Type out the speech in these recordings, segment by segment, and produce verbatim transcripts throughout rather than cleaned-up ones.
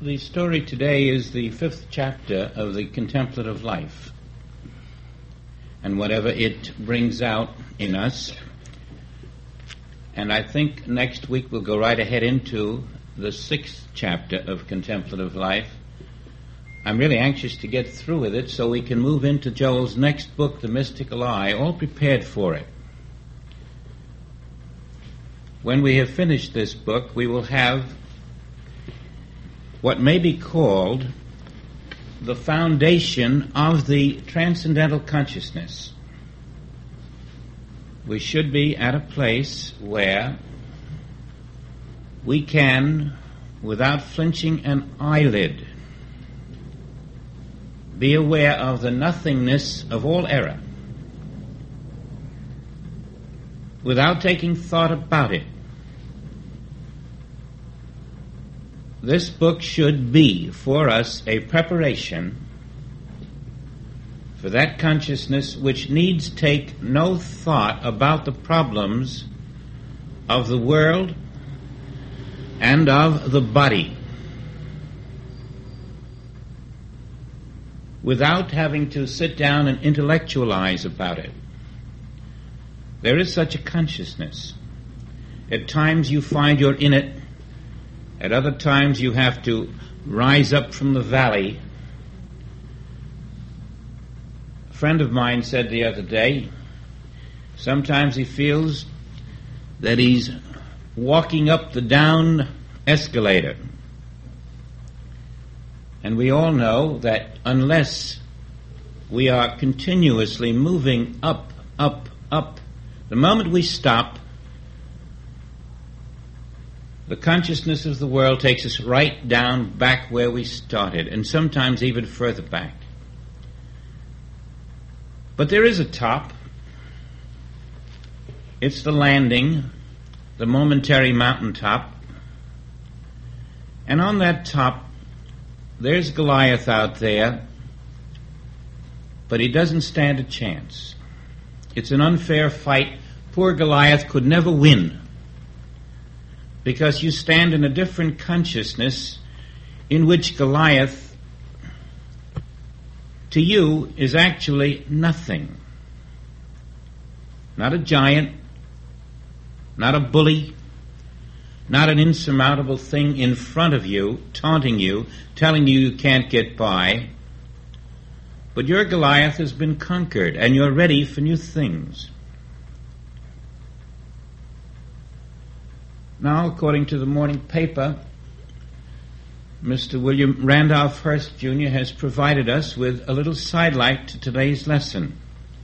The story today is the fifth chapter of the contemplative life, and whatever it brings out in us. And I think next week we'll go right ahead into the sixth chapter of contemplative life. I'm really anxious to get through with it so we can move into Joel's next book, The Mystical Eye, all prepared for it. When we have finished this book, we will have what may be called the foundation of the transcendental consciousness. We should be at a place where we can, without flinching an eyelid, be aware of the nothingness of all error, without taking thought about it. This book should be for us a preparation for that consciousness which needs take no thought about the problems of the world and of the body, without having to sit down and intellectualize about it. There is such a consciousness. At times you find you're in it. At other times you have to rise up from the valley. A friend of mine said the other day, sometimes he feels that he's walking up the down escalator. And we all know that unless we are continuously moving up, up, up, the moment we stop, the consciousness of the world takes us right down back where we started, and sometimes even further back. But there is a top. It's the landing, the momentary mountaintop. And on that top, there's Goliath out there, but he doesn't stand a chance. It's an unfair fight. Poor Goliath could never win, because you stand in a different consciousness in which Goliath, to you, is actually nothing. Not a giant, not a bully, not an insurmountable thing in front of you, taunting you, telling you you can't get by. But your Goliath has been conquered, and you're ready for new things. Now, according to the morning paper, Mister William Randolph Hearst, Junior has provided us with a little sidelight to today's lesson.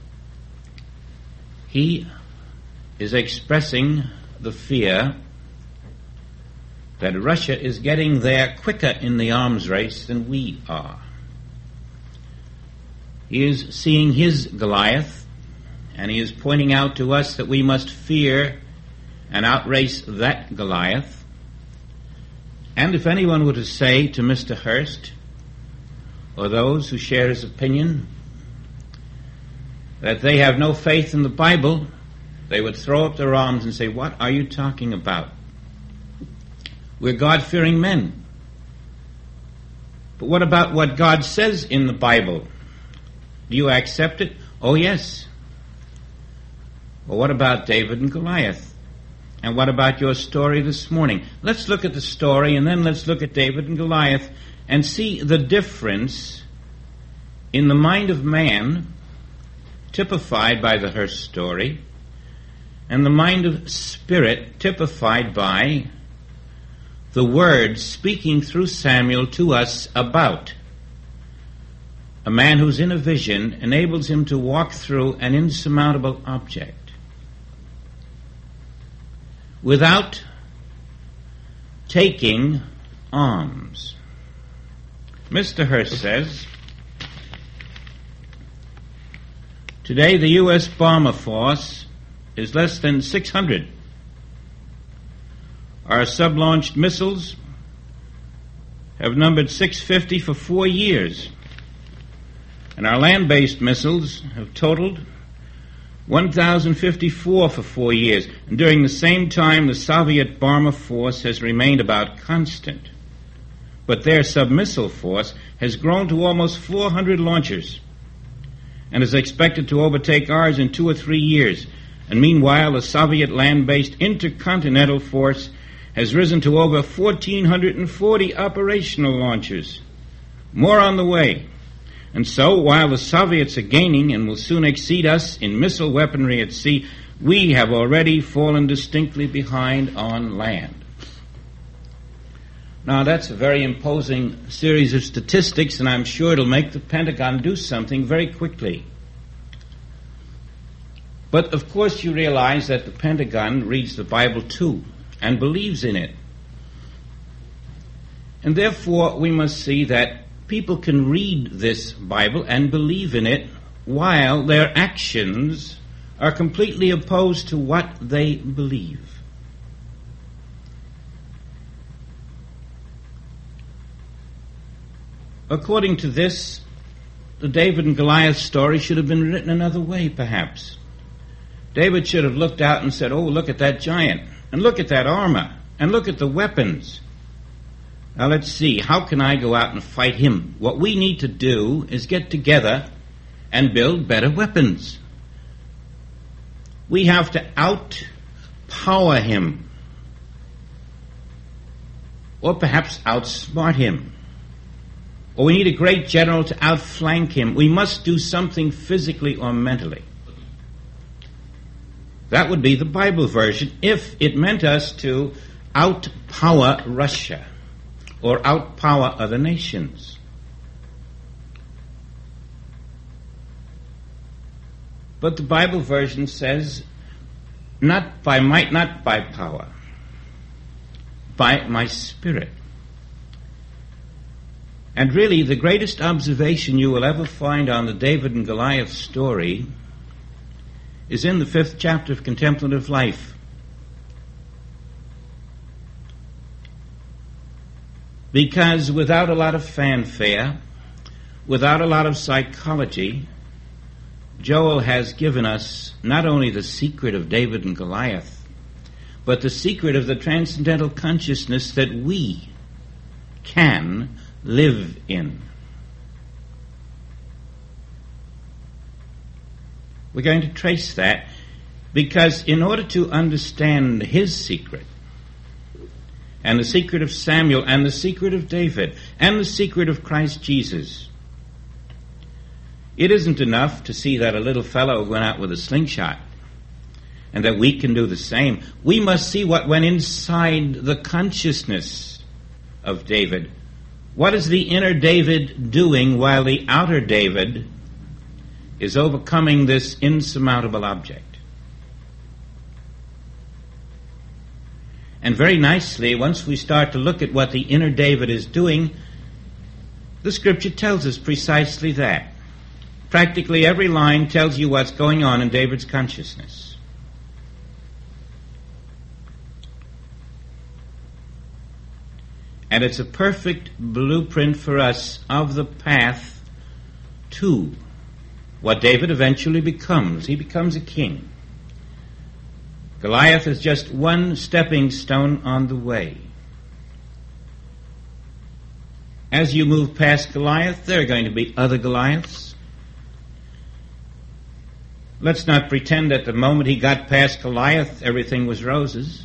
He is expressing the fear that Russia is getting there quicker in the arms race than we are. He is seeing his Goliath, and he is pointing out to us that we must fear and outrace that Goliath. And if anyone were to say to Mister Hearst, or those who share his opinion, that they have no faith in the Bible, they would throw up their arms and say, "What are you talking about? We're God-fearing men." But what about what God says in the Bible? Do you accept it? Oh, yes. Well, what about David and Goliath? And what about your story this morning? Let's look at the story, and then let's look at David and Goliath and see the difference in the mind of man, typified by the Hearst story, and the mind of spirit, typified by the word speaking through Samuel to us about a man who's in a vision enables him to walk through an insurmountable object without taking arms. Mister Hearst says, today the U S bomber force is less than six hundred. Our sub-launched missiles have numbered six hundred fifty for four years, and our land-based missiles have totaled one thousand fifty-four for four years. And during the same time, the Soviet bomber force has remained about constant. but their submissile force has grown to almost four hundred launchers and is expected to overtake ours in two or three years. And meanwhile, the Soviet land-based intercontinental force has risen to over one thousand four hundred forty operational launchers. More on the way. And so, while the Soviets are gaining and will soon exceed us in missile weaponry at sea, we have already fallen distinctly behind on land. Now, that's a very imposing series of statistics, and I'm sure it'll make the Pentagon do something very quickly. But, of course, you realize that the Pentagon reads the Bible, too, and believes in it. And therefore, we must see that people can read this Bible and believe in it while their actions are completely opposed to what they believe. According to this, the David and Goliath story should have been written another way, perhaps. David should have looked out and said, oh, look at that giant, and look at that armor, and look at the weapons. Now let's see, how can I go out and fight him? What we need to do is get together and build better weapons. We have to outpower him, or perhaps outsmart him. Or we need a great general to outflank him. We must do something physically or mentally. That would be the Bible version if it meant us to outpower Russia or outpower other nations. But the Bible version says, not by might, not by power, by my Spirit. And really, the greatest observation you will ever find on the David and Goliath story is in the fifth chapter of Contemplative Life. Because without a lot of fanfare, without a lot of psychology, Joel has given us not only the secret of David and Goliath, but the secret of the transcendental consciousness that we can live in. We're going to trace that because in order to understand his secret, and the secret of Samuel, and the secret of David, and the secret of Christ Jesus, it isn't enough to see that a little fellow went out with a slingshot and that we can do the same. We must see what went inside the consciousness of David. What is the inner David doing while the outer David is overcoming this insurmountable object? And very nicely, once we start to look at what the inner David is doing, the Scripture tells us precisely that. Practically every line tells you what's going on in David's consciousness. And it's a perfect blueprint for us of the path to what David eventually becomes. He becomes a king. Goliath is just one stepping stone on the way. As you move past Goliath, there are going to be other Goliaths. Let's not pretend that the moment he got past Goliath, everything was roses.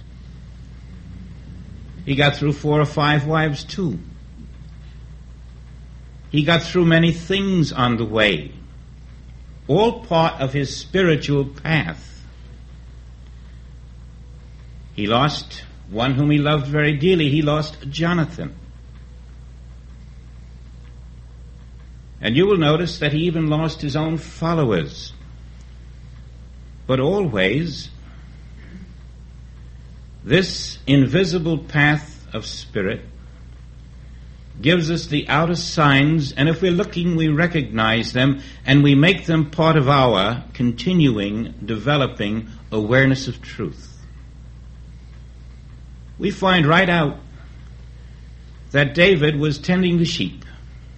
He got through four or five wives too. He got through many things on the way, all part of his spiritual path. He lost one whom he loved very dearly. He lost Jonathan. And you will notice that he even lost his own followers. But always, this invisible path of spirit gives us the outer signs, and if we're looking, we recognize them, and we make them part of our continuing, developing awareness of truth. We find right out that David was tending the sheep.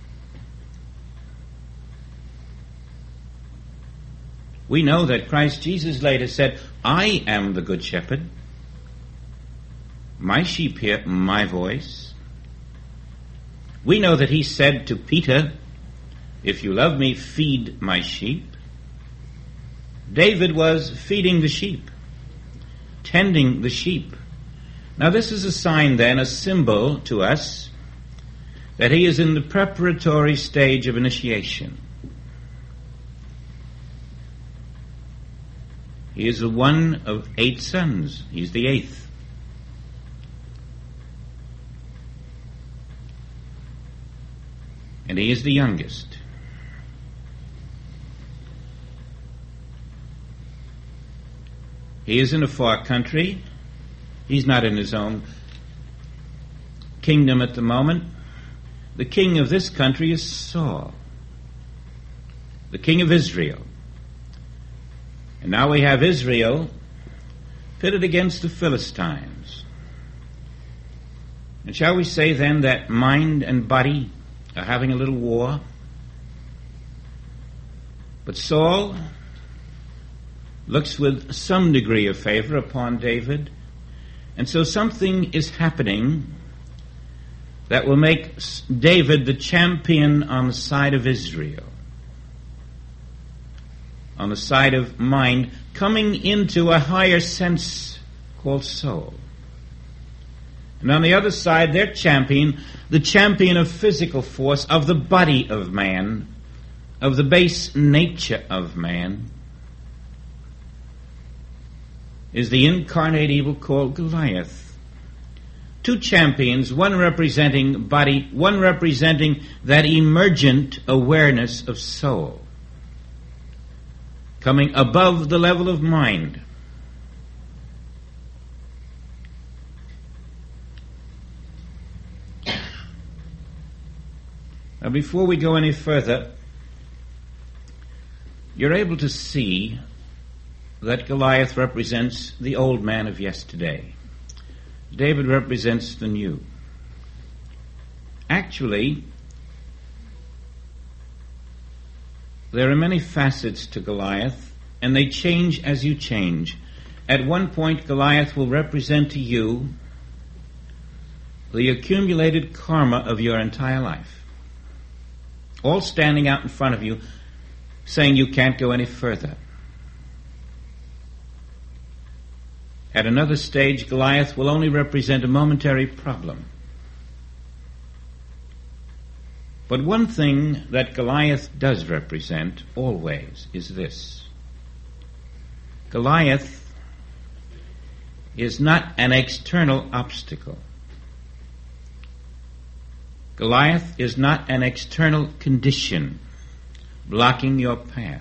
We know that Christ Jesus later said, I am the good shepherd. My sheep hear my voice. We know that he said to Peter, "If you love me, feed my sheep." David was feeding the sheep, tending the sheep. Now this is a sign then, a symbol to us, that he is in the preparatory stage of initiation. He is the one of eight sons. He's the eighth. And he is the youngest. He is in a far country. He's not in his own kingdom at the moment. The king of this country is Saul, the king of Israel. And now we have Israel pitted against the Philistines. And shall we say then that mind and body are having a little war? But Saul looks with some degree of favor upon David, and so something is happening that will make David the champion on the side of Israel, on the side of mind, coming into a higher sense called soul. And on the other side, their champion, the champion of physical force, of the body of man, of the base nature of man, is the incarnate evil called Goliath. Two champions, one representing body, one representing that emergent awareness of soul, coming above the level of mind. Now, before we go any further, you're able to see that Goliath represents the old man of yesterday. David represents the new. Actually, there are many facets to Goliath, and they change as you change. At one point, Goliath will represent to you the accumulated karma of your entire life, all standing out in front of you, saying you can't go any further. At another stage, Goliath will only represent a momentary problem. But one thing that Goliath does represent always is this. Goliath is not an external obstacle. Goliath is not an external condition blocking your path.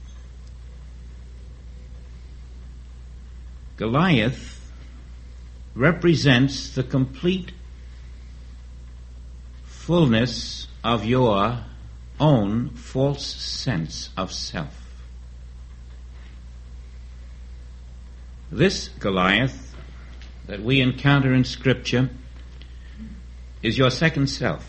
Goliath represents the complete fullness of your own false sense of self. This Goliath that we encounter in Scripture is your second self.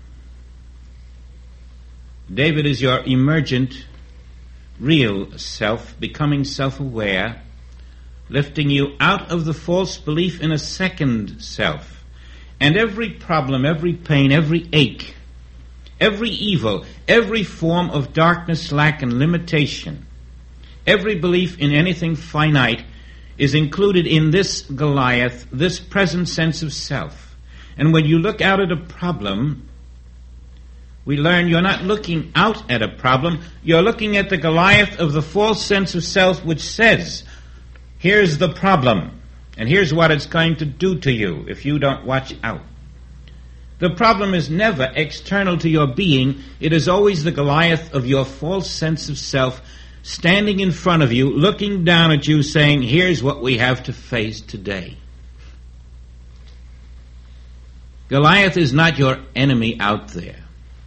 David is your emergent, real self, becoming self-aware, lifting you out of the false belief in a second self. And every problem, every pain, every ache, every evil, every form of darkness, lack, and limitation, every belief in anything finite is included in this Goliath, this present sense of self. And when you look out at a problem, we learn you're not looking out at a problem, you're looking at the Goliath of the false sense of self, which says, here's the problem, and here's what it's going to do to you if you don't watch out. The problem is never external to your being. It is always the Goliath of your false sense of self standing in front of you, looking down at you, saying, here's what we have to face today. Goliath is not your enemy out there.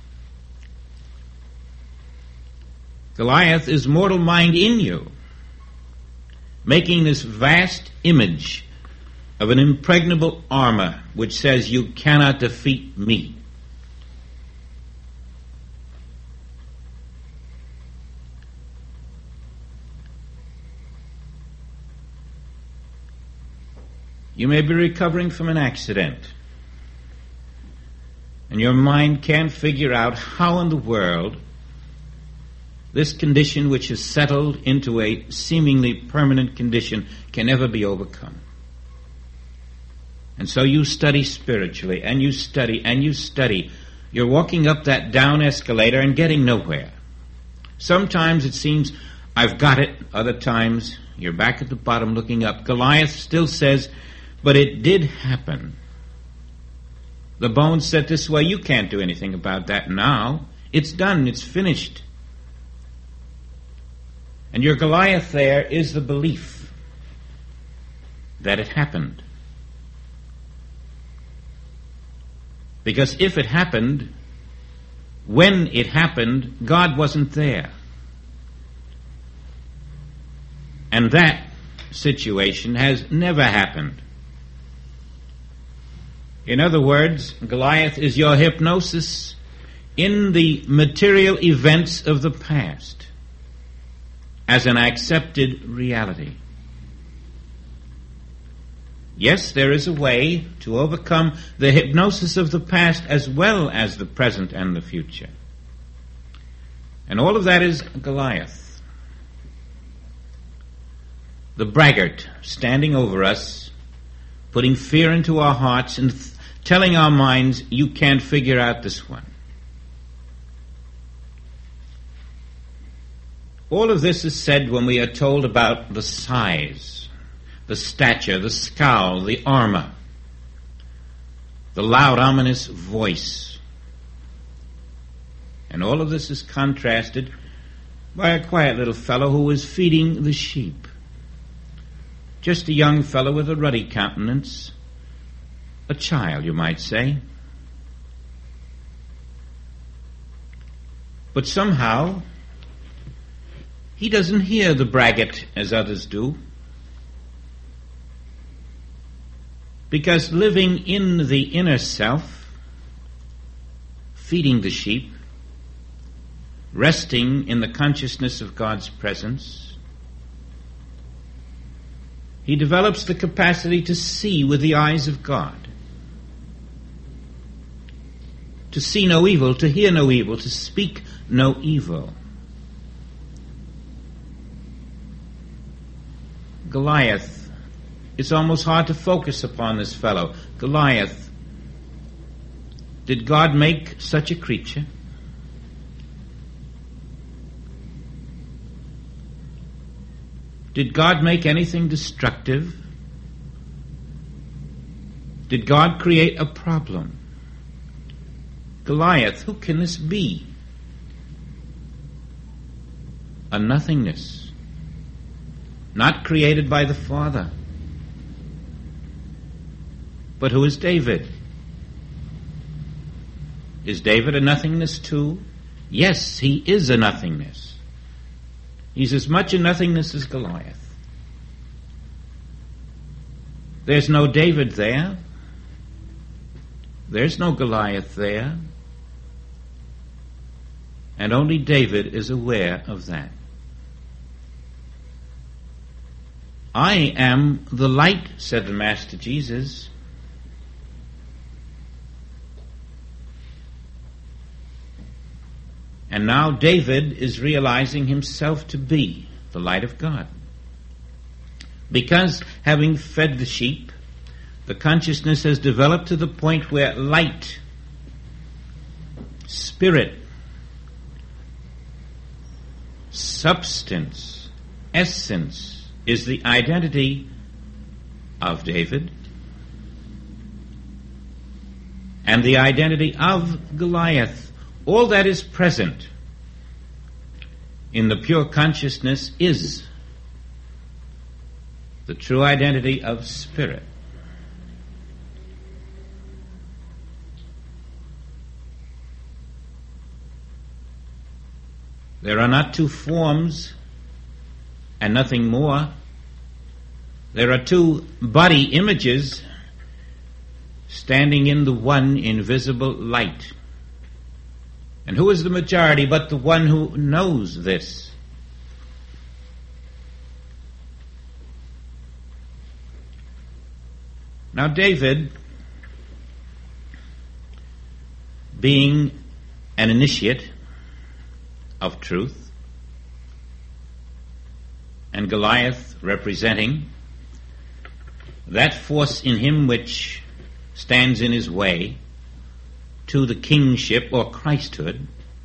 Goliath is mortal mind in you, making this vast image of an impregnable armor which says you cannot defeat me. You may be recovering from an accident. And your mind can't figure out how in the world this condition, which is settled into a seemingly permanent condition, can ever be overcome. And so you study spiritually, and you study, and you study. You're walking up that down escalator and getting nowhere. Sometimes it seems, I've got it. Other times, you're back at the bottom looking up. Goliath still says, but it did happen. The bones said this way, you can't do anything about that now. It's done, it's finished. And your Goliath there is the belief that it happened. Because if it happened, when it happened, God wasn't there. And that situation has never happened. In other words, Goliath is your hypnosis in the material events of the past as an accepted reality. Yes, there is a way to overcome the hypnosis of the past as well as the present and the future. And all of that is Goliath, the braggart standing over us, putting fear into our hearts and th- telling our minds, you can't figure out this one. All of this is said when we are told about the size, the stature, the scowl, the armor, the loud, ominous voice. And all of this is contrasted by a quiet little fellow who is feeding the sheep. Just a young fellow with a ruddy countenance, a child, you might say. But somehow, he doesn't hear the braggart as others do. Because living in the inner self, feeding the sheep, resting in the consciousness of God's presence, he develops the capacity to see with the eyes of God. To see no evil, to hear no evil, to speak no evil. Goliath, it's almost hard to focus upon this fellow. Goliath, did God make such a creature? Did God make anything destructive? Did God create a problem? Goliath, who can this be? A nothingness, not created by the Father. But who is David? Is David a nothingness too? Yes, he is a nothingness. He's as much a nothingness as Goliath. There's no David there. There's no Goliath there. And only David is aware of that. I am the light, said the Master Jesus. And now David is realizing himself to be the light of God. Because having fed the sheep, the consciousness has developed to the point where light, spirit, substance, essence is the identity of David and the identity of Goliath. All that is present in the pure consciousness is the true identity of spirit. There are not two forms and nothing more. There are two body images standing in the one invisible light. And who is the majority but the one who knows this? Now David being an initiate of truth, and Goliath representing that force in him which stands in his way to the kingship or Christhood,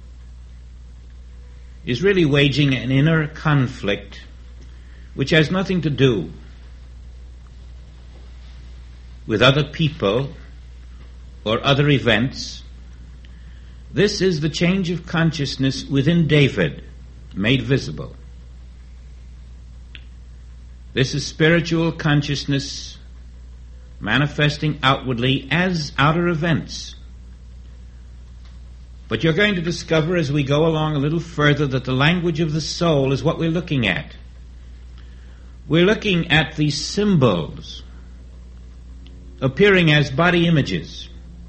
is really waging an inner conflict which has nothing to do with other people or other events. This is the change of consciousness within David made visible. This is spiritual consciousness manifesting outwardly as outer events. But you're going to discover as we go along a little further that the language of the soul is what we're looking at. We're looking at these symbols appearing as body images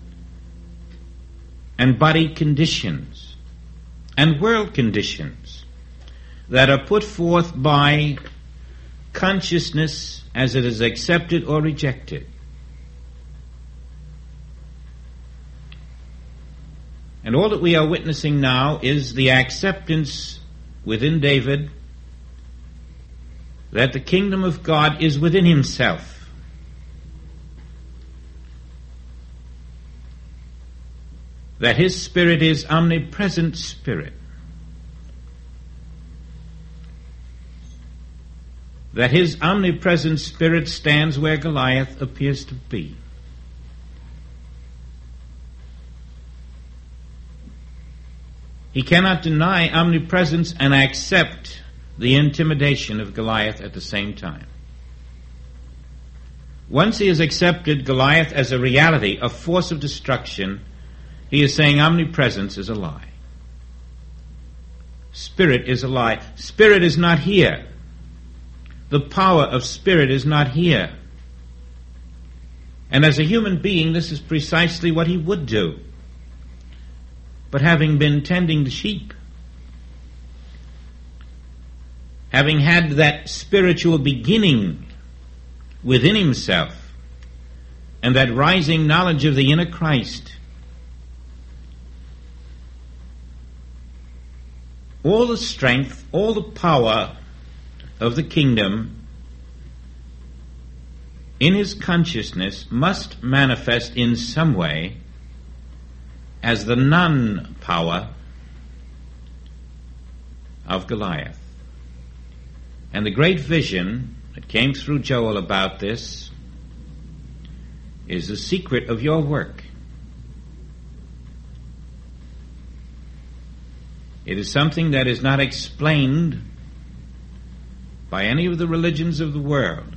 and body conditions and world conditions that are put forth by consciousness as it is accepted or rejected. And all that we are witnessing now is the acceptance within David that the kingdom of God is within himself. That his spirit is omnipresent spirit. That his omnipresent spirit stands where Goliath appears to be. He cannot deny omnipresence and accept the intimidation of Goliath at the same time. Once he has accepted Goliath as a reality, a force of destruction, he is saying omnipresence is a lie. Spirit is a lie. Spirit is not here. The power of spirit is not here. And as a human being, this is precisely what he would do. But having been tending the sheep, having had that spiritual beginning within himself, and that rising knowledge of the inner Christ, all the strength, all the power of the kingdom in his consciousness must manifest in some way as the non-power of Goliath. And the great vision that came through Joel about this is the secret of your work. It is something that is not explained by any of the religions of the world,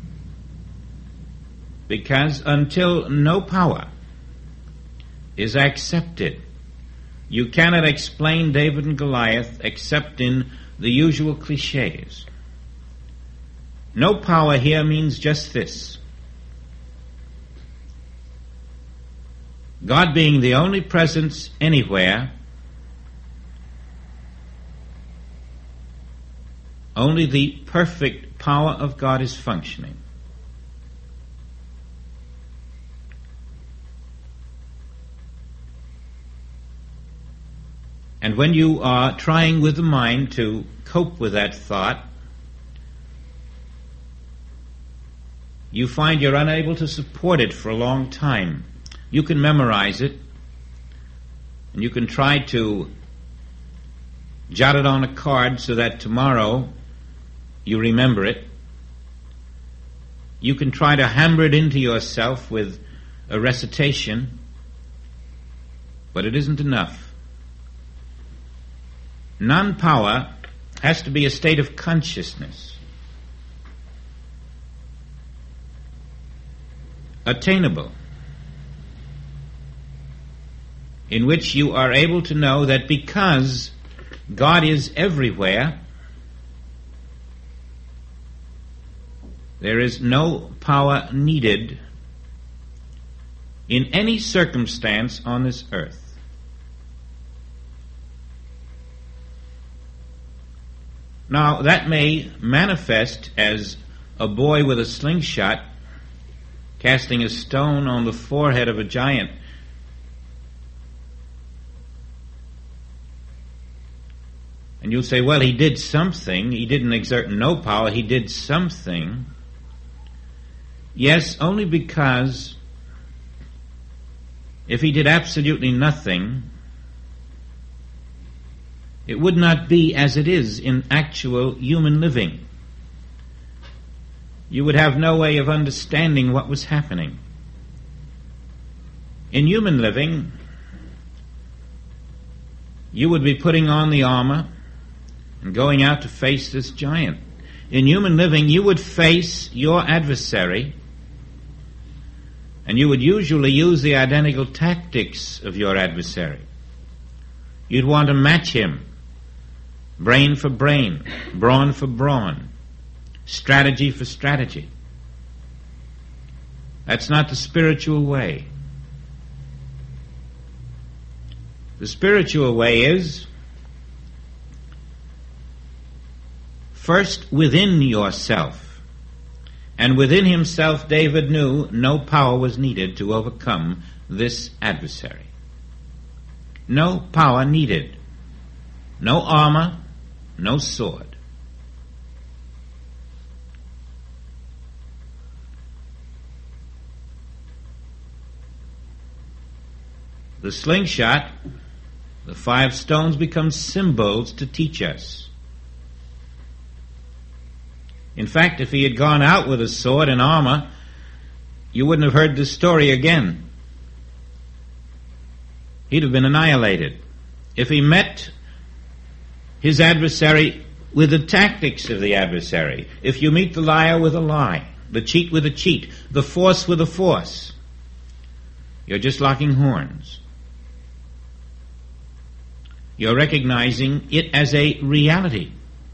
because until no power is accepted, you cannot explain David and Goliath except in the usual cliches. No power here means just this: God being the only presence anywhere, only the perfect power of God is functioning. And when you are trying with the mind to cope with that thought, you find you're unable to support it for a long time. You can memorize it, and you can try to jot it on a card so that tomorrow you remember it. You can try to hammer it into yourself with a recitation, but it isn't enough. Non-power has to be a state of consciousness, attainable, in which you are able to know that because God is everywhere, there is no power needed in any circumstance on this earth. Now, that may manifest as a boy with a slingshot casting a stone on the forehead of a giant. And you'll say, well, he did something. He didn't exert no power. He did something. Yes, only because if he did absolutely nothing, it would not be as it is in actual human living. You would have no way of understanding what was happening. In human living, you would be putting on the armor and going out to face this giant. In human living, you would face your adversary, and you would usually use the identical tactics of your adversary. You'd want to match him, brain for brain, brawn for brawn, strategy for strategy. That's not the spiritual way. The spiritual way is first within yourself. And within himself, David knew no power was needed to overcome this adversary. No power needed. No armor, no sword. The slingshot, the five stones, become symbols to teach us. In fact, if he had gone out with a sword and armor, you wouldn't have heard this story again. He'd have been annihilated. If he met his adversary with the tactics of the adversary, if you meet the liar with a lie, the cheat with a cheat, the force with a force, you're just locking horns. You're recognizing it as a reality.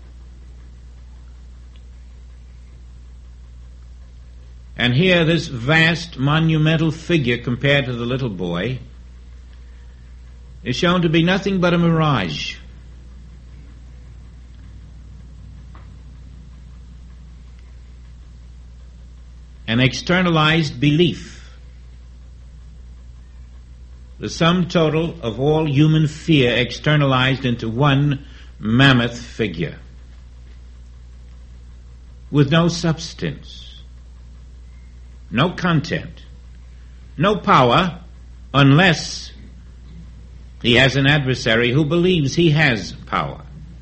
And here, this vast, monumental figure compared to the little boy is shown to be nothing but a mirage. An externalized belief. The sum total of all human fear externalized into one mammoth figure with no substance. No content, no power, unless he has an adversary who believes he has power.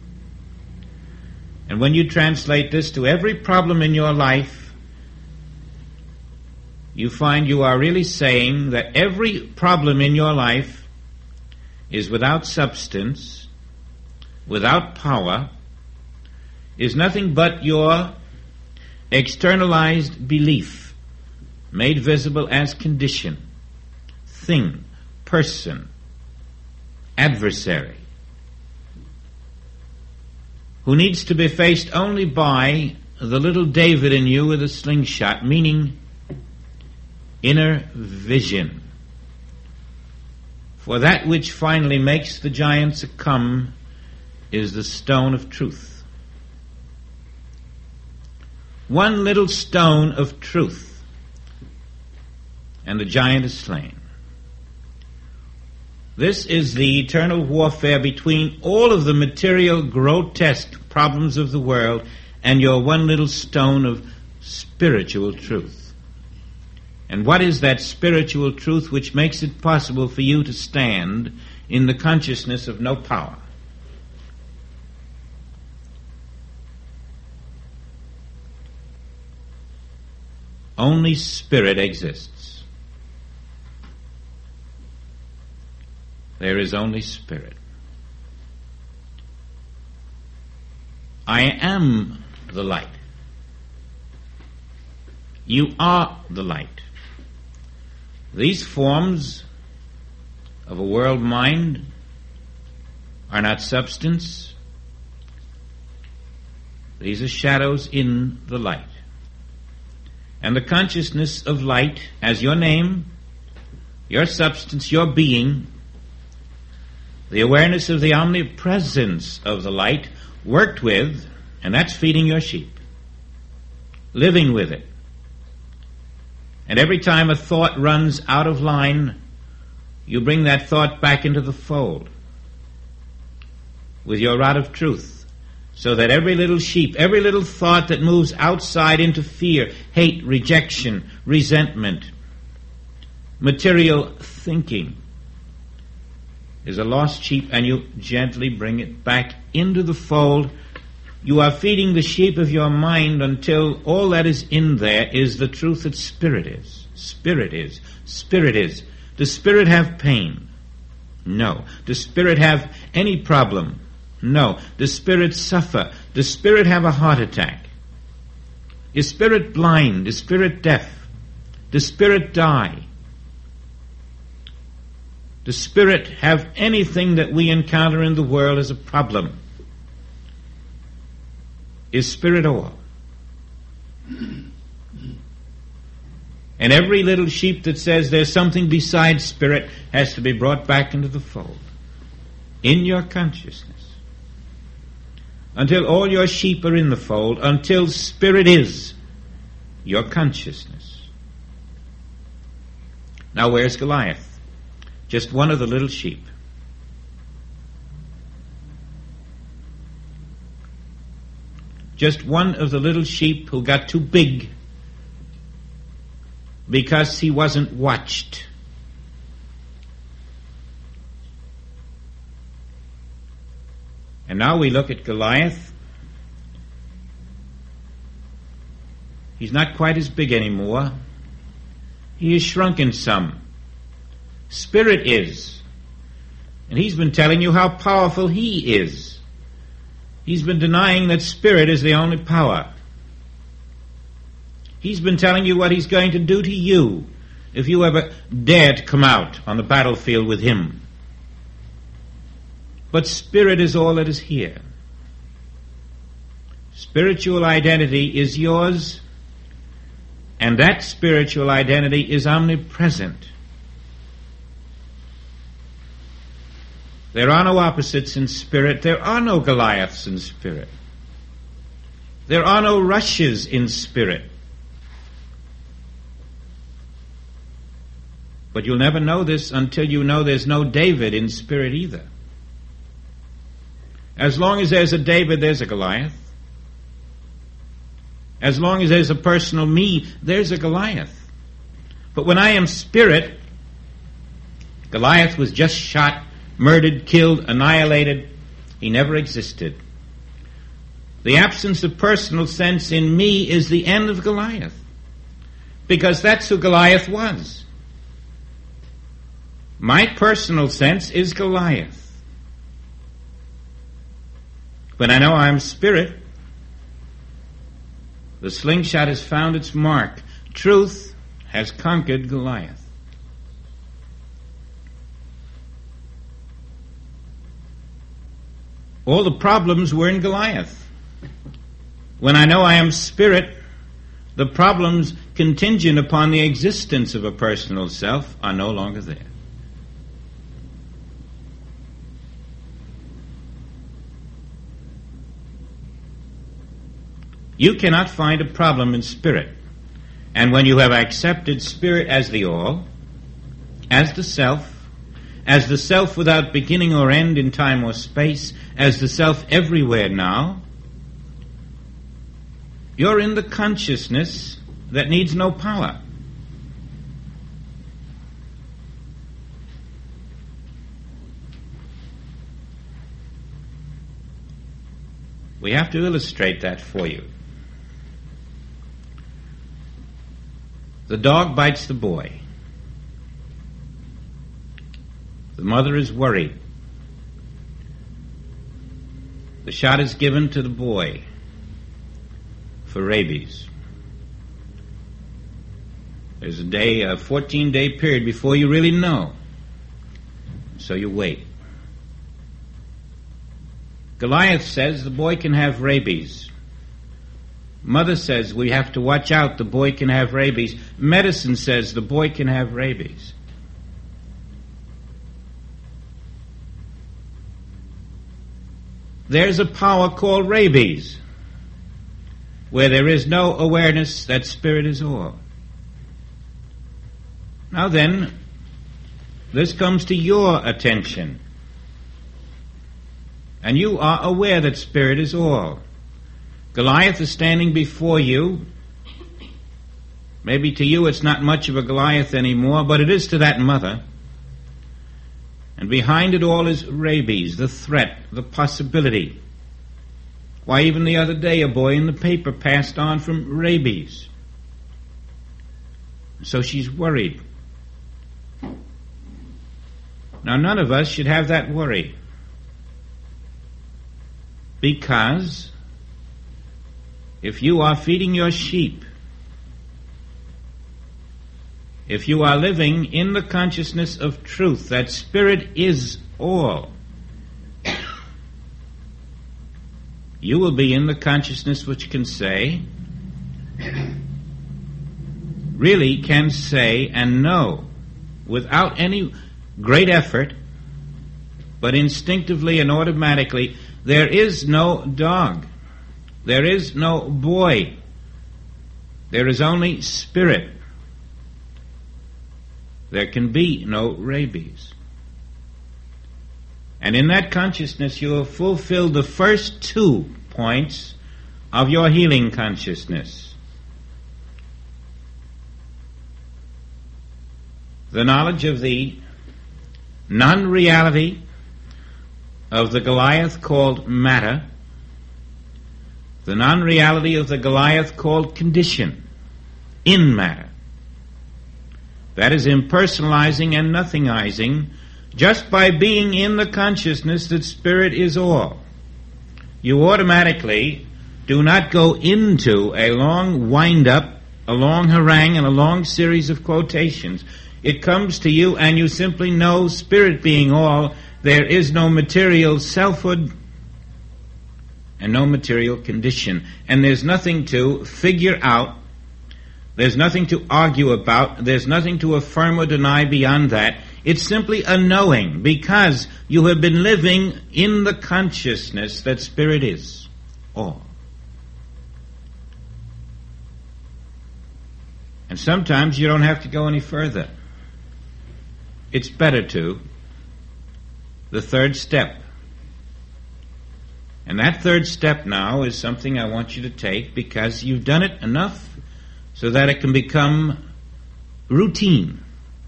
And when you translate this to every problem in your life, you find you are really saying that every problem in your life is without substance, without power, is nothing but your externalized belief, made visible as condition, thing, person, adversary, who needs to be faced only by the little David in you with a slingshot, meaning inner vision. For that which finally makes the giant succumb is the stone of truth. One little stone of truth, and the giant is slain. This is the eternal warfare between all of the material, grotesque problems of the world and your one little stone of spiritual truth. And what is that spiritual truth which makes it possible for you to stand in the consciousness of no power? Only spirit exists. There is only spirit. I am the light. You are the light. These forms of a world mind are not substance. These are shadows in the light. And the consciousness of light as your name, your substance, your being, the awareness of the omnipresence of the light worked with, and that's feeding your sheep, living with it. And every time a thought runs out of line, you bring that thought back into the fold. with your rod of truth, so that every little sheep, every little thought that moves outside into fear, hate, rejection, resentment, material thinking, is a lost sheep, and you gently bring it back into the fold. You are feeding the sheep of your mind until all that is in there is the truth that spirit is. Spirit is. Spirit is. Does spirit have pain? No. Does spirit have any problem? No. Does spirit suffer? Does spirit have a heart attack? Is spirit blind? Is spirit deaf? Does spirit die? Does spirit have anything that we encounter in the world as a problem? Is spirit all? And every little sheep that says there's something besides spirit has to be brought back into the fold, in your consciousness, until all your sheep are in the fold, until spirit is your consciousness. Now where's Goliath? Just one of the little sheep. Just one of the little sheep who got too big because he wasn't watched. And now we look at Goliath. He's not quite as big anymore. He has shrunken some. Spirit is. And he's been telling you how powerful he is. He's been denying that spirit is the only power. He's been telling you what he's going to do to you if you ever dare to come out on the battlefield with him. But spirit is all that is here. Spiritual identity is yours, and that spiritual identity is omnipresent. There are no opposites in spirit. There are no Goliaths in spirit. There are no rushes in spirit. But you'll never know this until you know there's no David in spirit either. As long as there's a David, there's a Goliath. As long as there's a personal me, there's a Goliath. But when I am spirit, Goliath was just shot, murdered, killed, annihilated. He never existed. The absence of personal sense in me is the end of Goliath, because that's who Goliath was. My personal sense is Goliath. When I know I'm spirit, the slingshot has found its mark. Truth has conquered Goliath. All the problems were in Goliath. When I know I am spirit, the problems contingent upon the existence of a personal self are no longer there. You cannot find a problem in spirit. And when you have accepted spirit as the all, as the self, as the self without beginning or end in time or space, as the self everywhere now, you're in the consciousness that needs no power. We have to illustrate that for you. The dog bites the boy. The mother is worried. The shot is given to the boy for rabies. There's a day, a fourteen-day period before you really know. So you wait. Goliath says the boy can have rabies. Mother says we have to watch out, the boy can have rabies. Medicine says the boy can have rabies. There's a power called rabies, where there is no awareness that spirit is all. Now then, this comes to your attention. And you are aware that spirit is all. Goliath is standing before you. Maybe to you it's not much of a Goliath anymore, but it is to that mother. And behind it all is rabies, the threat, the possibility. Why, even the other day a boy in the paper passed on from rabies. So she's worried. Now, none of us should have that worry. Because if you are feeding your sheep, if you are living in the consciousness of truth, that spirit is all, you will be in the consciousness which can say, really can say and know, without any great effort, but instinctively and automatically, there is no dog, there is no boy, there is only spirit. There can be no rabies. And in that consciousness you have fulfilled the first two points of your healing consciousness. The knowledge of the non-reality of the Goliath called matter, the non-reality of the Goliath called condition in matter. That is impersonalizing and nothingizing just by being in the consciousness that spirit is all. You automatically do not go into a long wind-up, a long harangue, and a long series of quotations. It comes to you and you simply know, spirit being all, there is no material selfhood and no material condition. And there's nothing to figure out. There's nothing to argue about. There's nothing to affirm or deny beyond that. It's simply a knowing, because you have been living in the consciousness that spirit is all. And sometimes you don't have to go any further. It's better to. The third step. And that third step now is something I want you to take, because you've done it enough so that it can become routine.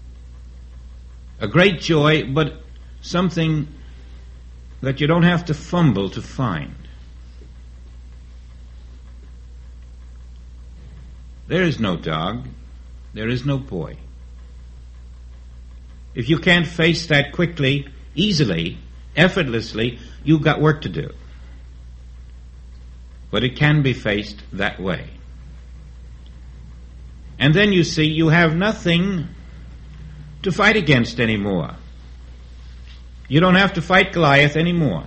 A great joy, but something that you don't have to fumble to find. There is no dog. There is no boy. If you can't face that quickly, easily, effortlessly, you've got work to do. But it can be faced that way. And then you see you have nothing to fight against anymore. You don't have to fight Goliath anymore.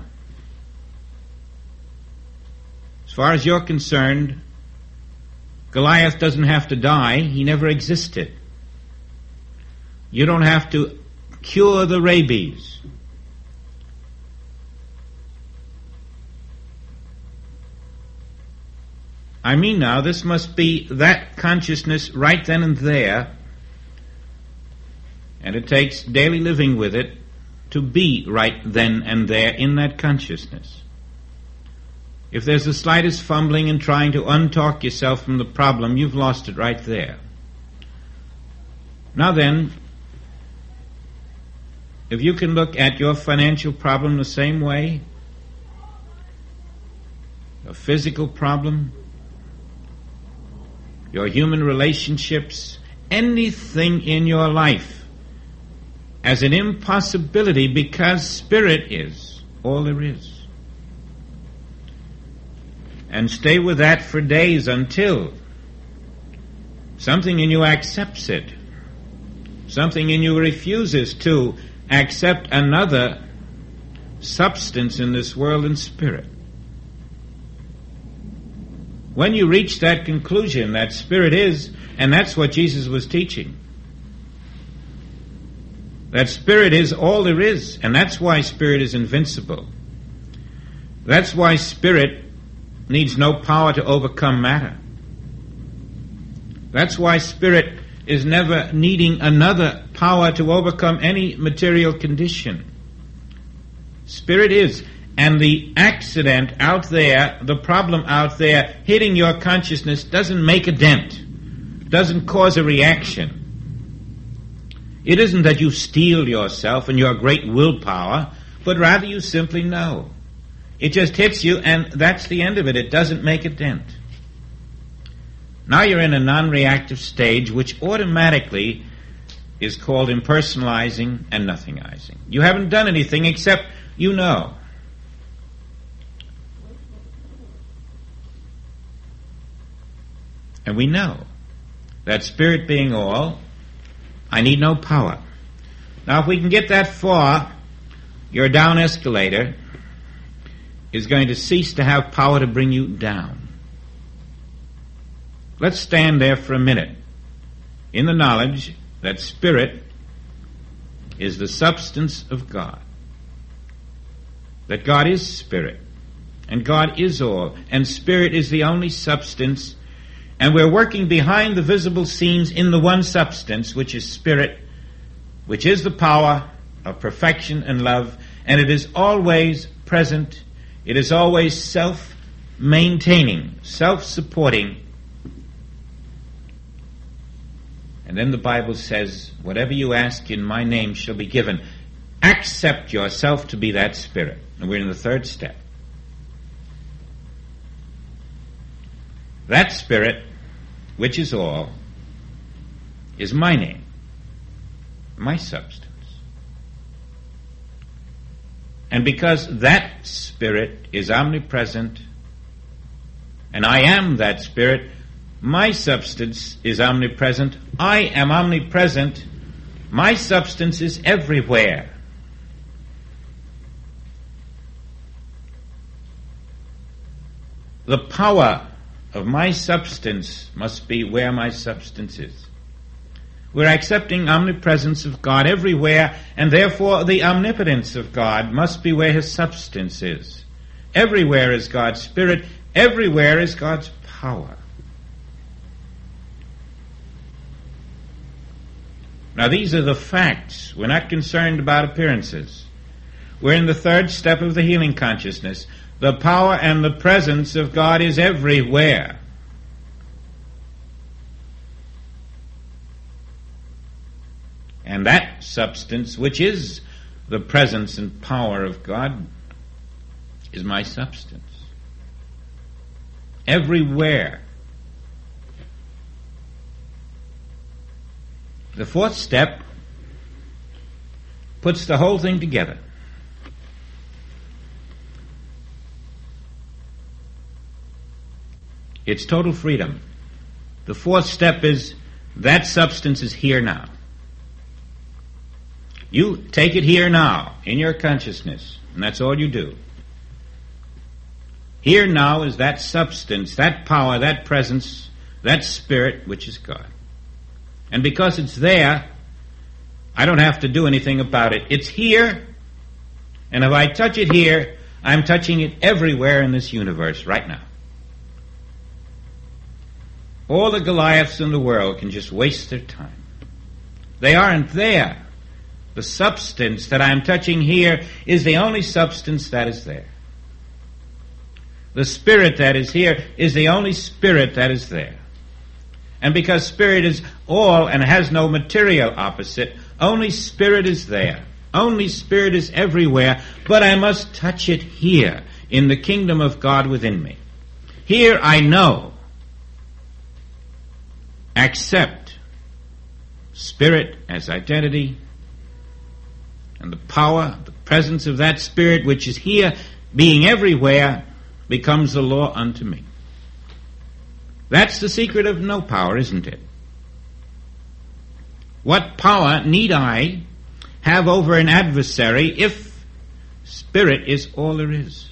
As far as you're concerned, Goliath doesn't have to die. He never existed. You don't have to cure the rabies. I mean now, this must be that consciousness right then and there, and it takes daily living with it to be right then and there in that consciousness. If there's the slightest fumbling in trying to untalk yourself from the problem, you've lost it right there. Now then, if you can look at your financial problem the same way, a physical problem, your human relationships, anything in your life as an impossibility, because spirit is all there is. And stay with that for days until something in you accepts it. Something in you refuses to accept another substance in this world and spirit. When you reach that conclusion that spirit is, and that's what Jesus was teaching, that spirit is all there is, and that's why spirit is invincible. That's why spirit needs no power to overcome matter. That's why spirit is never needing another power to overcome any material condition. Spirit is, And the accident out there, the problem out there, hitting your consciousness doesn't make a dent, doesn't cause a reaction. It isn't that you steel yourself and your great willpower, but rather you simply know. It just hits you, and that's the end of it. It doesn't make a dent. Now you're in a non-reactive stage, which automatically is called impersonalizing and nothingizing. You haven't done anything except you know. And we know that spirit being all, I need no power. Now if we can get that far, your down escalator is going to cease to have power to bring you down. Let's stand there for a minute in the knowledge that spirit is the substance of God. That God is spirit, and God is all, and spirit is the only substance. And we're working behind the visible scenes in the one substance, which is spirit, which is the power of perfection and love, and it is always present. It is always self-maintaining, self-supporting. And then the Bible says, whatever you ask in my name shall be given. Accept yourself to be that spirit. And we're in the third step. That spirit, which is all, is my name, my substance. And because that spirit is omnipresent, and I am that spirit, my substance is omnipresent, I am omnipresent, my substance is everywhere. The power of my substance must be where my substance is. We're accepting omnipresence of God everywhere, and therefore the omnipotence of God must be where his substance is. Everywhere is God's spirit, everywhere is God's power. Now these are the facts. We're not concerned about appearances. We're in the third step of the healing consciousness. The power and the presence of God is everywhere. And that substance, which is the presence and power of God, is my substance. Everywhere. The fourth step puts the whole thing together. It's total freedom. The fourth step is that substance is here now. You take it here now in your consciousness, and that's all you do. Here now is that substance, that power, that presence, that spirit, which is God. And because it's there, I don't have to do anything about it. It's here, and if I touch it here, I'm touching it everywhere in this universe right now. All the Goliaths in the world can just waste their time. They aren't there. The substance that I'm touching here is the only substance that is there. The spirit that is here is the only spirit that is there. And because spirit is all and has no material opposite, only spirit is there. Only spirit is everywhere, but I must touch it here in the kingdom of God within me. Here I know, accept spirit as identity, and the power, the presence of that spirit which is here, being everywhere, becomes the law unto me. That's the secret of no power, isn't it? What power need I have over an adversary if spirit is all there is?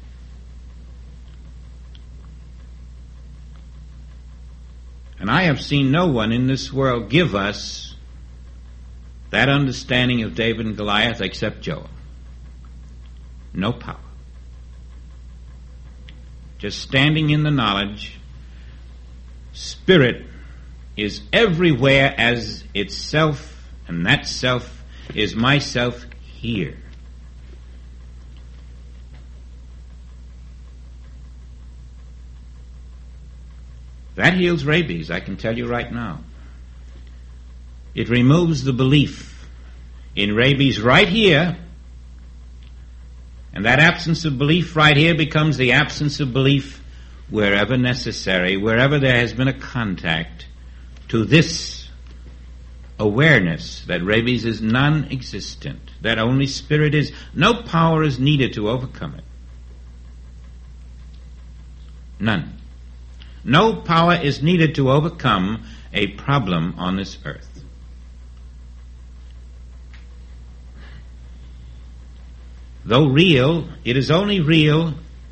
And I have seen no one in this world give us that understanding of David and Goliath except Job. No power. Just standing in the knowledge, spirit is everywhere as itself, and that self is myself here. That heals rabies, I can tell you right now. It removes the belief in rabies right here, and that absence of belief right here becomes the absence of belief wherever necessary, wherever there has been a contact to this awareness that rabies is non-existent, that only spirit is. No power is needed to overcome it. None. No power is needed to overcome a problem on this earth. Though real, it is only real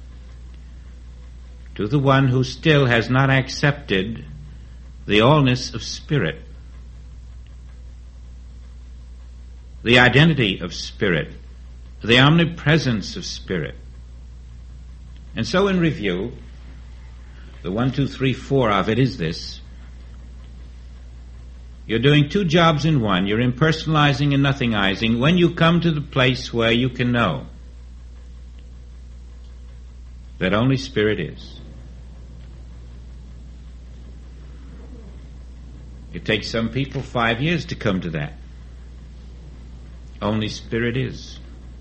to the one who still has not accepted the allness of spirit, the identity of spirit, the omnipresence of spirit. And so in review, the one, two, three, four of it is this. You're doing two jobs in one. You're impersonalizing and nothingizing when you come to the place where you can know that only spirit is. It takes some people five years to come to that. Only spirit is.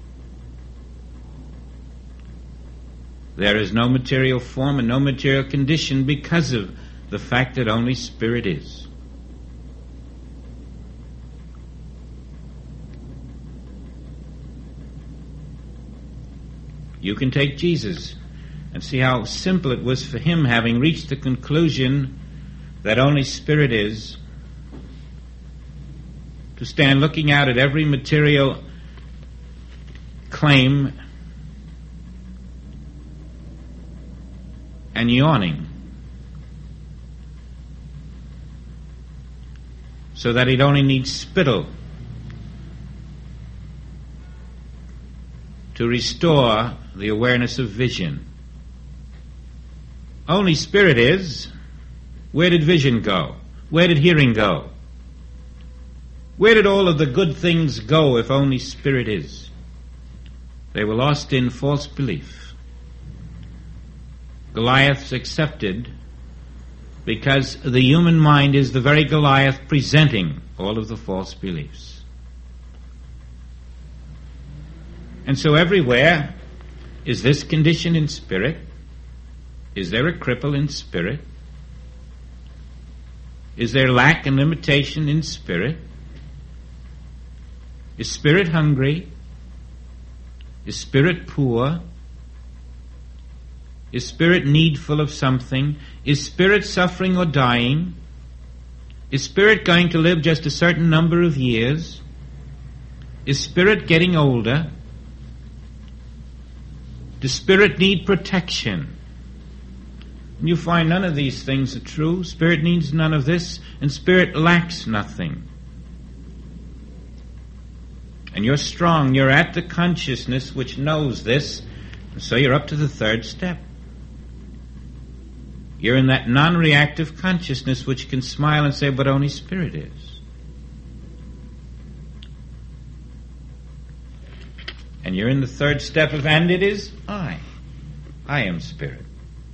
There is no material form and no material condition because of the fact that only spirit is. You can take Jesus and see how simple it was for him, having reached the conclusion that only spirit is, to stand looking out at every material claim and yawning, so that he'd only need spittle to restore the awareness of vision. Only spirit is. Where did vision go? Where did hearing go? Where did all of the good things go if only spirit is? They were lost in false belief. Goliath's accepted because the human mind is the very Goliath presenting all of the false beliefs. And so everywhere, is this condition in spirit? Is there a cripple in spirit? Is there lack and limitation in spirit? Is spirit hungry? Is spirit poor? Is spirit needful of something? Is spirit suffering or dying? Is spirit going to live just a certain number of years? Is spirit getting older? Does spirit need protection? And you find none of these things are true. Spirit needs none of this, and spirit lacks nothing. And you're strong. You're at the consciousness which knows this, and so you're up to the third step. You're in that non-reactive consciousness which can smile and say, but only spirit is. And you're in the third step of, and it is I. I am spirit.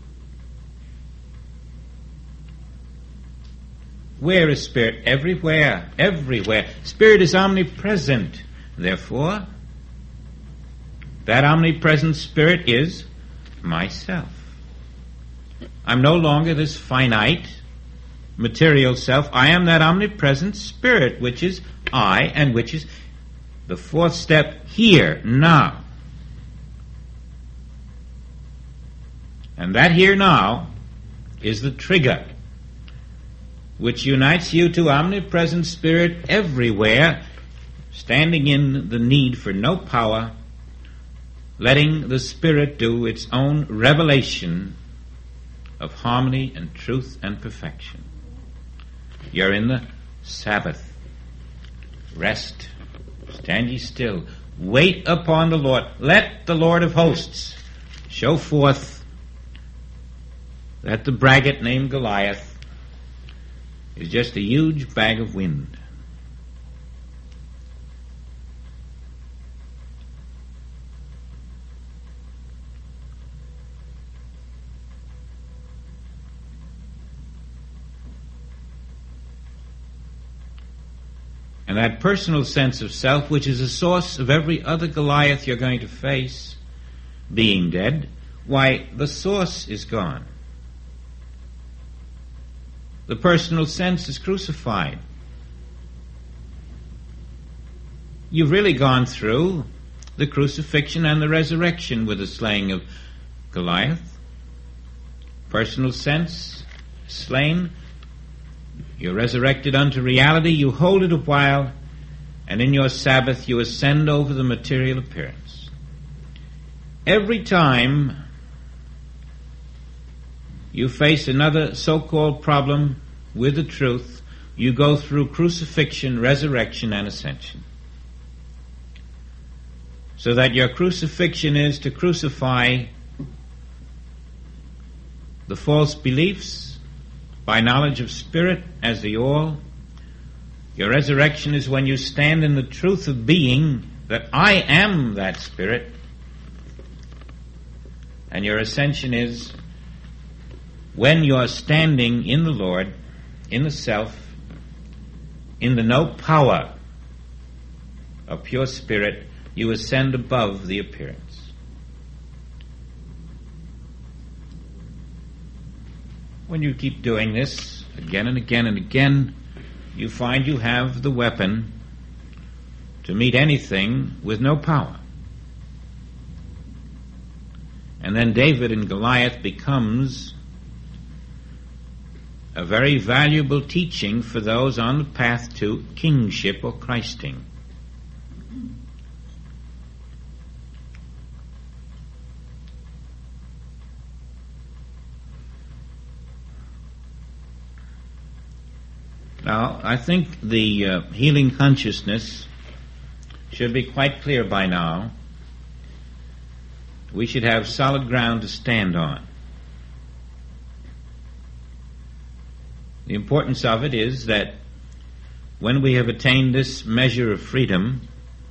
Where is spirit? Everywhere. Everywhere. Spirit is omnipresent. Therefore, that omnipresent spirit is myself. I'm no longer this finite, material self. I am that omnipresent spirit, which is I, and which is the fourth step here, now. And that here now is the trigger which unites you to omnipresent spirit everywhere, standing in the need for no power, letting the spirit do its own revelation of harmony and truth and perfection. You're in the Sabbath. Rest. Stand ye still. Wait upon the Lord. Let the Lord of hosts show forth that the braggart named Goliath is just a huge bag of wind. And that personal sense of self, which is the source of every other Goliath you're going to face, being dead, why, the source is gone. The personal sense is crucified. You've really gone through the crucifixion and the resurrection with the slaying of Goliath. Personal sense slain. You're resurrected unto reality. You hold it a while, and in your Sabbath you ascend over the material appearance. Every time you face another so-called problem with the truth, you go through crucifixion, resurrection, and ascension. So that your crucifixion is to crucify the false beliefs by knowledge of spirit as the all. Your resurrection is when you stand in the truth of being, that I am that spirit. And your ascension is when you're standing in the Lord, in the self, in the no power of pure spirit, you ascend above the appearance. When you keep doing this again and again and again, you find you have the weapon to meet anything with no power. And then David and Goliath becomes a very valuable teaching for those on the path to kingship or Christing. Now, I think the uh, healing consciousness should be quite clear by now. We should have solid ground to stand on. The importance of it is that when we have attained this measure of freedom,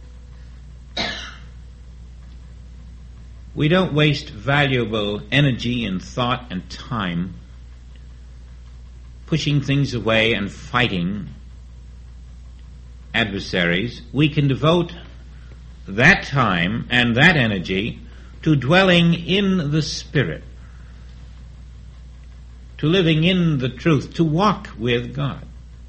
we don't waste valuable energy and thought and time pushing things away and fighting adversaries. We can devote that time and that energy to dwelling in the Spirit, to living in the truth, to walk with God.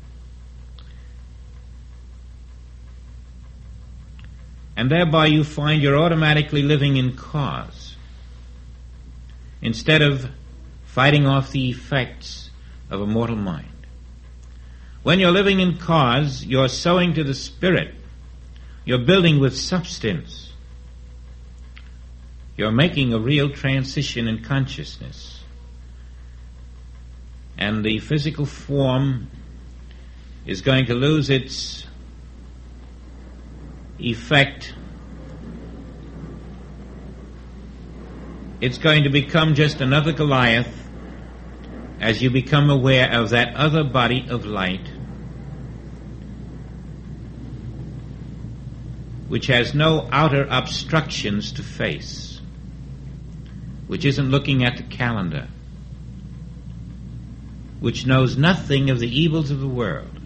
And thereby you find you're automatically living in cause, instead of fighting off the effects of a mortal mind. When you're living in cause, you're sowing to the Spirit. You're building with substance. You're making a real transition in consciousness. And the physical form is going to lose its effect. It's going to become just another Goliath as you become aware of that other body of light which has no outer obstructions to face, which isn't looking at the calendar, which knows nothing of the evils of the world.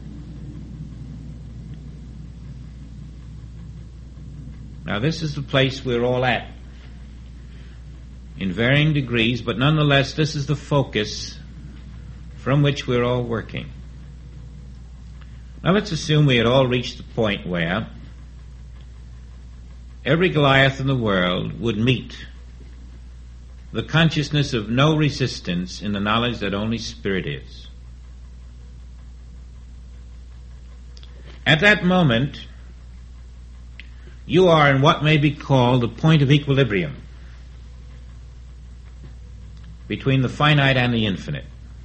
Now this is the place we're all at, in varying degrees, but nonetheless this is the focus from which we're all working. Now let's assume we had all reached the point where every Goliath in the world would meet the consciousness of no resistance in the knowledge that only Spirit is. At that moment, you are in what may be called the point of equilibrium between the finite and the infinite,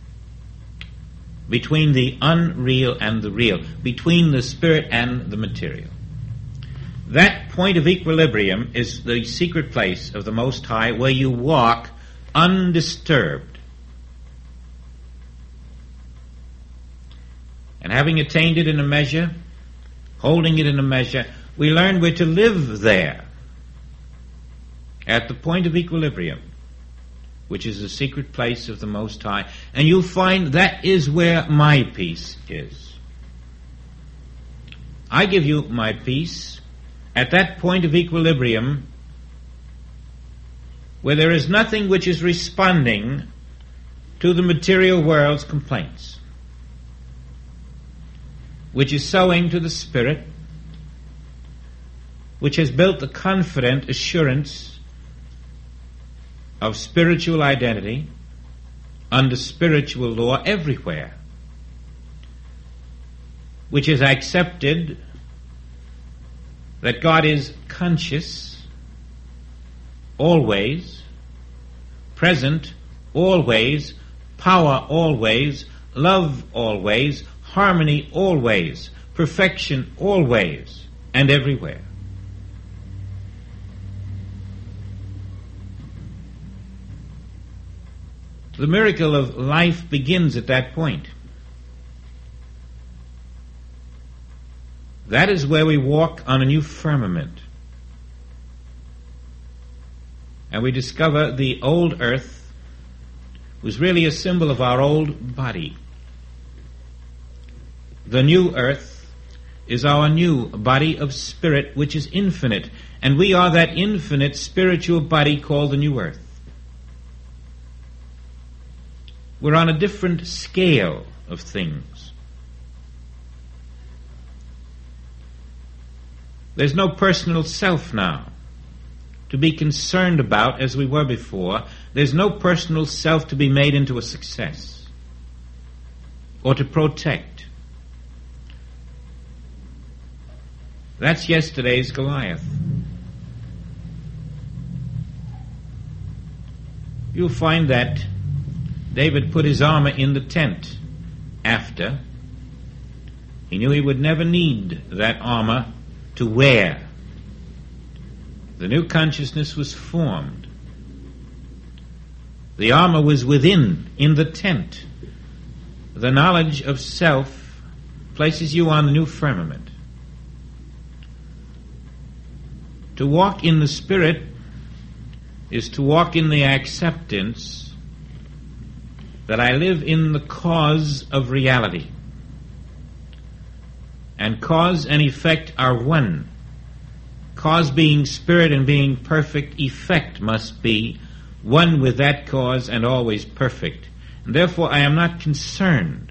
between the unreal and the real, between the spirit and the material. That point of equilibrium is the secret place of the Most High, where you walk undisturbed. And having attained it in a measure, holding it in a measure, we learn we're to live there, at the point of equilibrium, which is the secret place of the Most High. And you'll find that is where my peace is. I give you my peace, at that point of equilibrium where there is nothing which is responding to the material world's complaints, which is sowing to the Spirit, which has built the confident assurance of spiritual identity under spiritual law everywhere, which has accepted that God is conscious, always, present, always, power always, love always, harmony always, perfection always, and everywhere. The miracle of life begins at that point. That is where we walk on a new firmament. And we discover the old earth was really a symbol of our old body. The new earth is our new body of spirit, which is infinite. And we are that infinite spiritual body called the new earth. We're on a different scale of things. There's no personal self now to be concerned about as we were before. There's no personal self to be made into a success or to protect. That's yesterday's Goliath. You'll find that David put his armor in the tent after he knew he would never need that armor to wear. The new consciousness was formed. The armor was within, in the tent. The knowledge of self places you on the new firmament. To walk in the Spirit is to walk in the acceptance that I live in the cause of reality. And cause and effect are one. Cause being spirit and being perfect, effect must be one with that cause and always perfect. And therefore I am not concerned.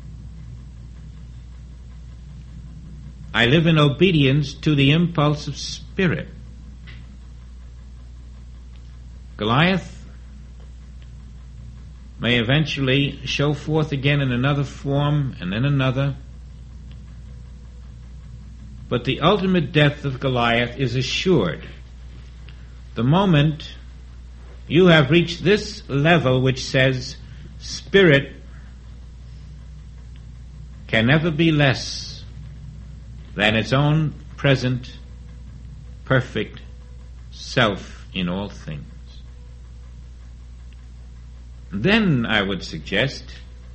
I live in obedience to the impulse of spirit. Goliath may eventually show forth again in another form and then another. But the ultimate death of Goliath is assured. The moment you have reached this level which says spirit can never be less than its own present, perfect self in all things. Then I would suggest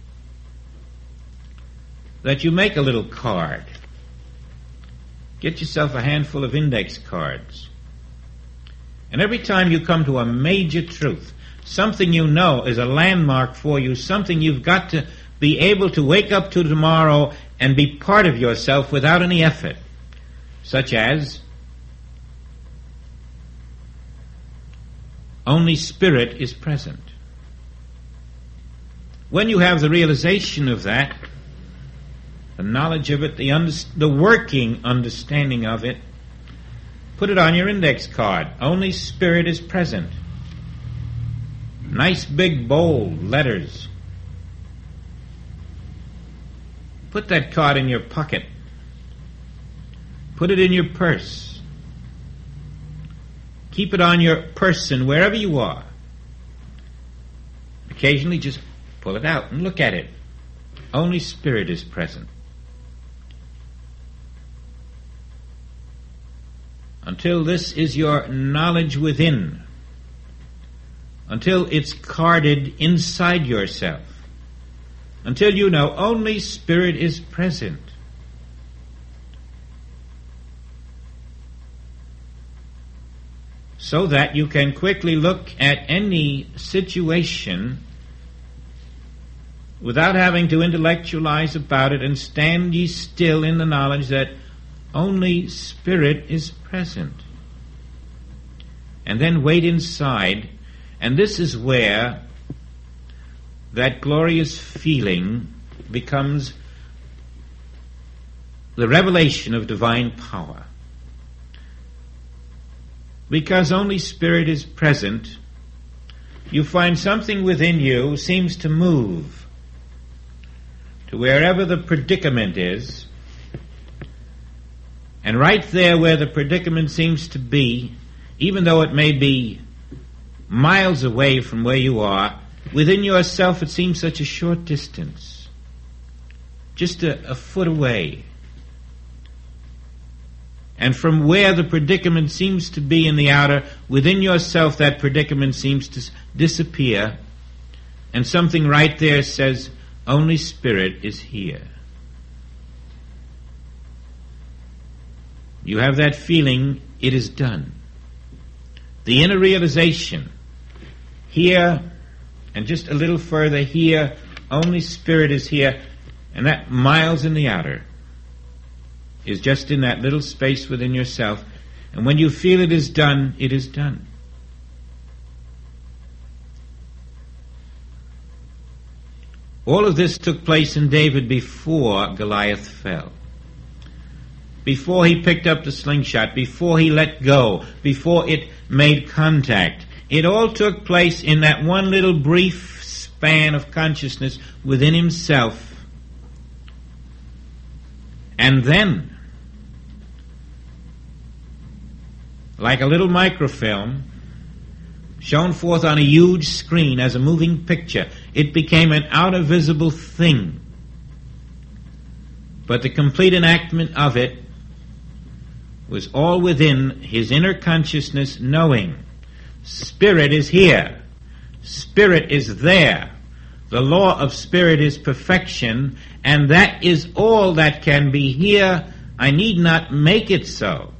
that you make a little card. Get yourself a handful of index cards. And every time you come to a major truth, something you know is a landmark for you, something you've got to be able to wake up to tomorrow and be part of yourself without any effort, such as only spirit is present. When you have the realization of that, the knowledge of it, the, under, the working understanding of it, put it on your index card. Only spirit is present. Nice big bold letters. Put that card in your pocket. Put it in your purse. Keep it on your person wherever you are. Occasionally just pull it out and look at it. Only spirit is present. Until this is your knowledge within, until it's carded inside yourself, until you know only spirit is present. So that you can quickly look at any situation without having to intellectualize about it and stand ye still in the knowledge that only Spirit is present. And then wait inside, and this is where that glorious feeling becomes the revelation of divine power. Because only Spirit is present, you find something within you seems to move to wherever the predicament is, and right there where the predicament seems to be, even though it may be miles away from where you are, within yourself it seems such a short distance, just a, a foot away. And from where the predicament seems to be in the outer, within yourself that predicament seems to disappear, and something right there says, only Spirit is here. You have that feeling, it is done. The inner realization, here, and just a little further here, only Spirit is here, and that miles in the outer is just in that little space within yourself. And when you feel it is done, it is done. All of this took place in David before Goliath fell. Before he picked up the slingshot, before he let go, before it made contact. It all took place in that one little brief span of consciousness within himself. And then, like a little microfilm, shown forth on a huge screen as a moving picture, it became an outer visible thing. But the complete enactment of it was all within his inner consciousness, knowing Spirit is here. Spirit is there. The law of Spirit is perfection, and that is all that can be here. I need not make it so.